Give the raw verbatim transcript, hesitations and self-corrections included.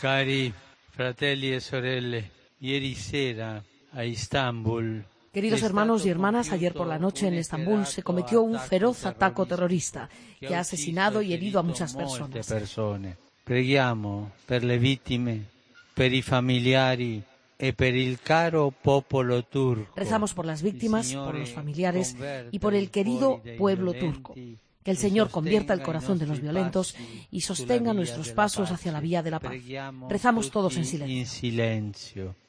Cari fratelli e sorelle, ieri sera a Istanbul. Queridos hermanos y hermanas, ayer por la noche en Estambul se cometió un feroz ataque terrorista que ha asesinado y herido a muchas personas. Preghiamo per le vittime, per i familiari e per il caro popolo turco. Rezamos por las víctimas, por los familiares y por el querido pueblo turco. Que el Señor convierta el corazón de los violentos y sostenga nuestros pasos hacia la vía de la paz. Rezamos todos en silencio.